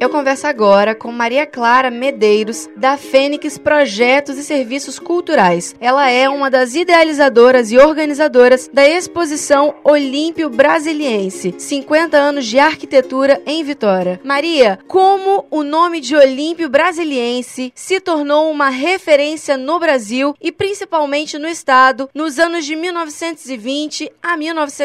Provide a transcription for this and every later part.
Eu converso agora com Maria Clara Medeiros, da Fênix Projetos e Serviços Culturais. Ela é uma das idealizadoras e organizadoras da exposição Olímpio Brasiliense, 50 anos de arquitetura em Vitória. Maria, como o nome de Olímpio Brasiliense se tornou uma referência no Brasil e principalmente no estado nos anos de 1920 a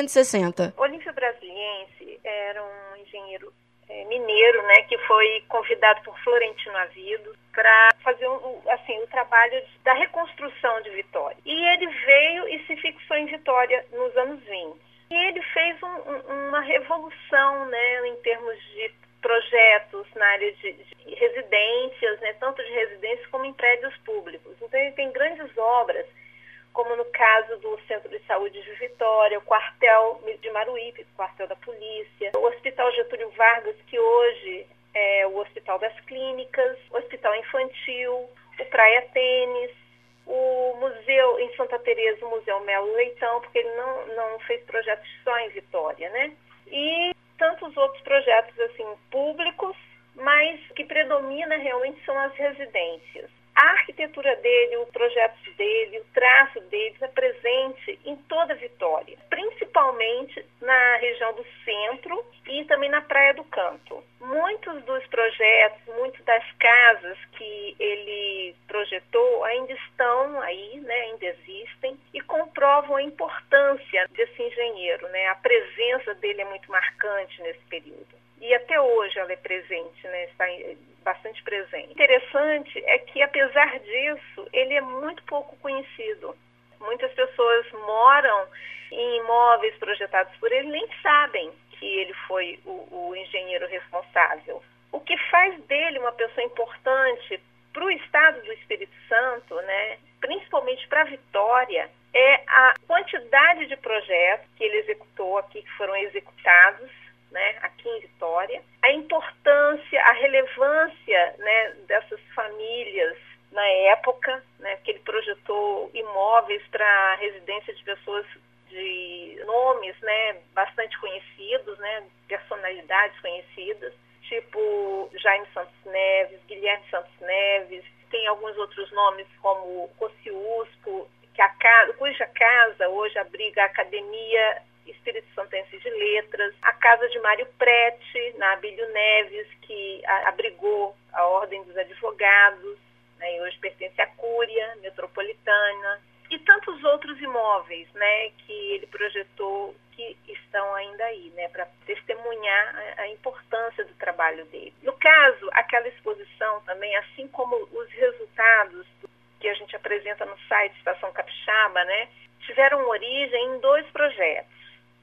1960? Olímpio Brasiliense era um engenheiro mineiro, né, que foi convidado por Florentino Avido para fazer o trabalho da reconstrução de Vitória. E ele veio e se fixou em Vitória nos anos 20. E ele fez uma revolução, né, em termos de projetos na área de residências, né, tanto de residências como em prédios públicos. Então ele tem grandes obras, como no caso do Centro de Saúde de Vitória, o quartel de Maruípe, o quartel da polícia, o Hospital Getúlio Vargas, que hoje é o Hospital das Clínicas, o Hospital Infantil, o Praia Tênis, o museu em Santa Teresa, o Museu Melo Leitão, porque ele não fez projetos só em Vitória, né? E tantos outros projetos assim públicos, mas o que predomina realmente são as residências. A arquitetura dele, o projeto dele, o traço dele é presente em toda Vitória, principalmente na região do centro e também na Praia do Canto. Muitos dos projetos, muitas das casas que ele projetou ainda estão aí, né, ainda existem, e comprovam a importância desse engenheiro, né? A presença dele é muito marcante nesse período. E até hoje ela é presente, né? Está bastante presente. Interessante é que, apesar disso, ele é muito pouco conhecido. Muitas pessoas moram em imóveis projetados por ele, nem sabem que ele foi o engenheiro responsável. O que faz dele uma pessoa importante para o estado do Espírito Santo, né? Principalmente para Vitória, é a quantidade de projetos que ele executou aqui, que foram executados, né, aqui em Vitória, a importância, a relevância, né, dessas famílias na época, né, que ele projetou imóveis para residência de pessoas de nomes, né, bastante conhecidos, né, personalidades conhecidas, tipo Jaime Santos Neves, Guilherme Santos Neves, tem alguns outros nomes como Cociusco, cuja casa hoje abriga a Academia Espírito Santense de Letras, a casa de Mário Prete, na Abílio Neves, que abrigou a Ordem dos Advogados, né, e hoje pertence à Cúria Metropolitana, e tantos outros imóveis, né, que ele projetou que estão ainda aí, né, para testemunhar a importância do trabalho dele. No caso, aquela exposição também, assim como os resultados que a gente apresenta no site Estação Capixaba, né, tiveram origem em 2 projetos.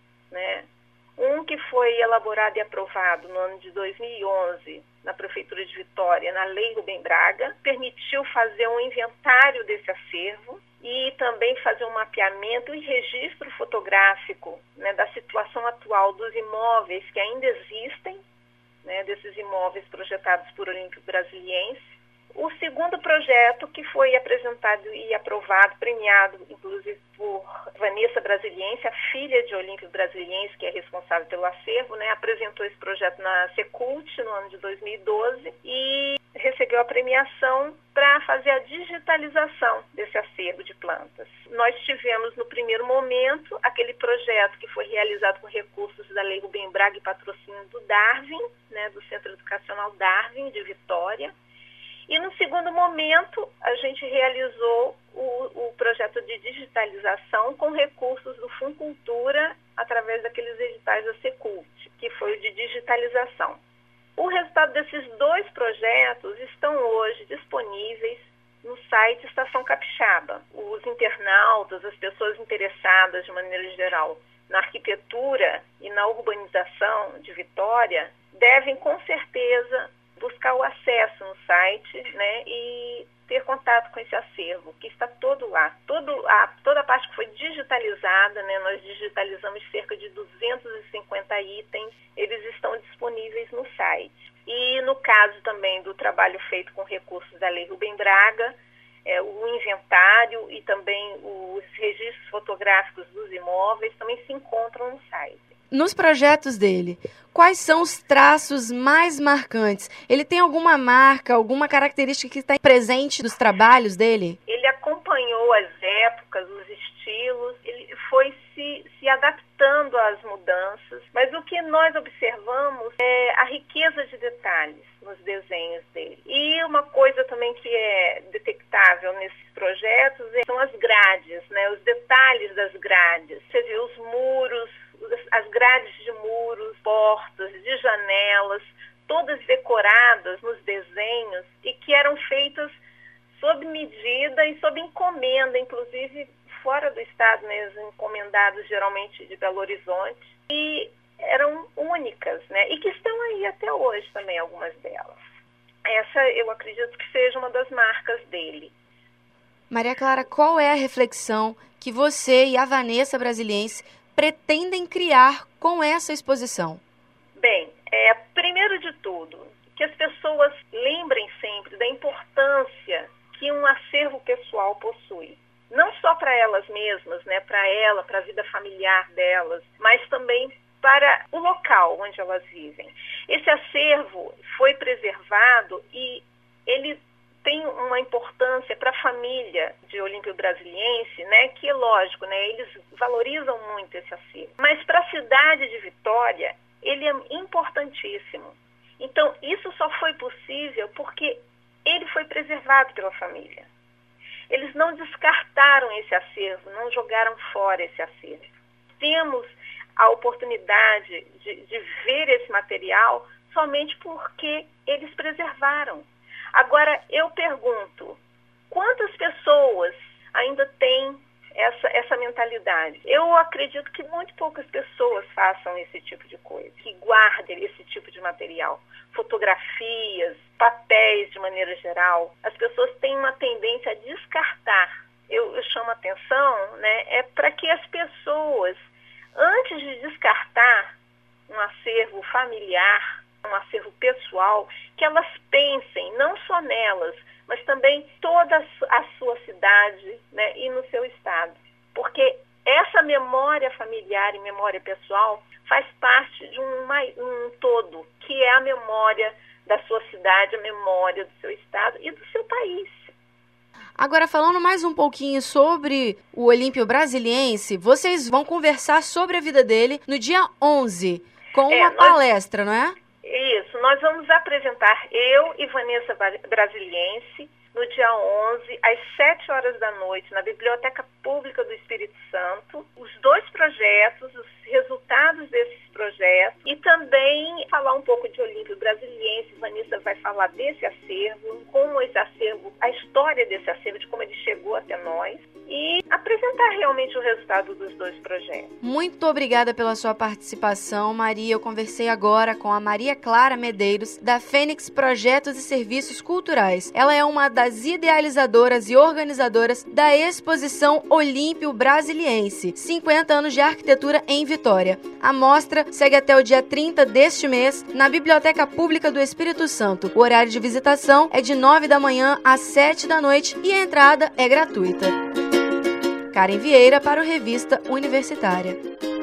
Né? Um que foi elaborado e aprovado no ano de 2011 na Prefeitura de Vitória, na Lei Rubem Braga, permitiu fazer um inventário desse acervo e também fazer um mapeamento e registro fotográfico, né, da situação atual dos imóveis que ainda existem, né, desses imóveis projetados por Olímpio Brasiliense. O segundo projeto, que foi apresentado e aprovado, premiado, inclusive por Vanessa Brasiliense, a filha de Olímpio Brasiliense, que é responsável pelo acervo, né, apresentou esse projeto na Secult no ano de 2012 e recebeu a premiação para fazer a digitalização desse acervo de plantas. Nós tivemos, no primeiro momento, aquele projeto que foi realizado com recursos da Lei Rubem Braga e patrocínio do Darwin, né, do Centro Educacional Darwin, de Vitória. E no segundo momento, a gente realizou o projeto de digitalização com recursos do Funcultura, através daqueles editais da Secult, que foi o de digitalização. O resultado desses 2 projetos estão hoje disponíveis no site Estação Capixaba. Os internautas, as pessoas interessadas de maneira geral na arquitetura e na urbanização de Vitória, devem com certeza buscar o acesso no site, né, e ter contato com esse acervo, que está todo lá. Toda a parte que foi digitalizada, né, nós digitalizamos cerca de 250 itens, eles estão disponíveis no site. E no caso também do trabalho feito com recursos da Lei Rubem Braga, o inventário e também os registros fotográficos dos imóveis também se encontram no site. Nos projetos dele, quais são os traços mais marcantes? Ele tem alguma marca, alguma característica que está presente nos trabalhos dele? Ele acompanhou as épocas, os estilos, ele foi se adaptando às mudanças, mas o que nós observamos é a riqueza de detalhes nos desenhos dele. E uma coisa também que é detectável nesses projetos são as grades, né? Os detalhes das grades. Você vê os muros, as grades de muros, portas, de janelas, todas decoradas nos desenhos e que eram feitas sob medida e sob encomenda, inclusive fora do estado, né, encomendados geralmente de Belo Horizonte, e eram únicas, né, e que estão aí até hoje também, algumas delas. Essa eu acredito que seja uma das marcas dele. Maria Clara, qual é a reflexão que você e a Vanessa Brasiliense pretendem criar com essa exposição? Bem, primeiro de tudo, que as pessoas lembrem sempre da importância que um acervo pessoal possui. Não só para elas mesmas, né, para ela, para a vida familiar delas, mas também para o local onde elas vivem. Esse acervo foi preservado e ele tem uma importância para a família de Olímpio Brasiliense, né, que é lógico, né, eles valorizam muito esse acervo. Mas para a cidade de Vitória, ele é importantíssimo. Então, isso só foi possível porque ele foi preservado pela família. Eles não descartaram esse acervo, não jogaram fora esse acervo. Temos a oportunidade de ver esse material somente porque eles preservaram. Agora, eu pergunto, quantas pessoas ainda têm essa mentalidade? Eu acredito que muito poucas pessoas façam esse tipo de coisa, que guardem esse tipo de material. Fotografias, papéis de maneira geral. As pessoas têm uma tendência a descartar. Eu chamo a atenção, né, para que as pessoas, antes de descartar um acervo familiar, um acervo pessoal, que elas pensem não só nelas, mas também toda a sua cidade, né, e no seu estado. Porque essa memória familiar e memória pessoal faz parte de um todo, que é a memória da sua cidade, a memória do seu estado e do seu país. Agora, falando mais um pouquinho sobre o Olímpio Brasiliense, vocês vão conversar sobre a vida dele no dia 11, com uma palestra, não é? Isso, nós vamos apresentar eu e Vanessa Brasiliense no dia 11, às 7 horas da noite, na Biblioteca Pública do Espírito Santo, os 2 projetos, os resultados desses projetos e também falar um pouco de Olímpio Brasiliense. Vanessa vai falar desse acervo, como esse acervo, a história desse acervo, de como ele chegou até nós e apresentar realmente o resultado dos 2 projetos. Muito obrigada pela sua participação, Maria. Eu conversei agora com a Maria Clara Medeiros, da Fênix Projetos e Serviços Culturais. Ela é uma das idealizadoras e organizadoras da exposição Olímpio Brasiliense, 50 anos de arquitetura em Vitória. A mostra segue até o dia 30 deste mês na Biblioteca Pública do Espírito Santo. O horário de visitação é de 9 da manhã às 7 da noite e a entrada é gratuita. Karen Vieira para o Revista Universitária.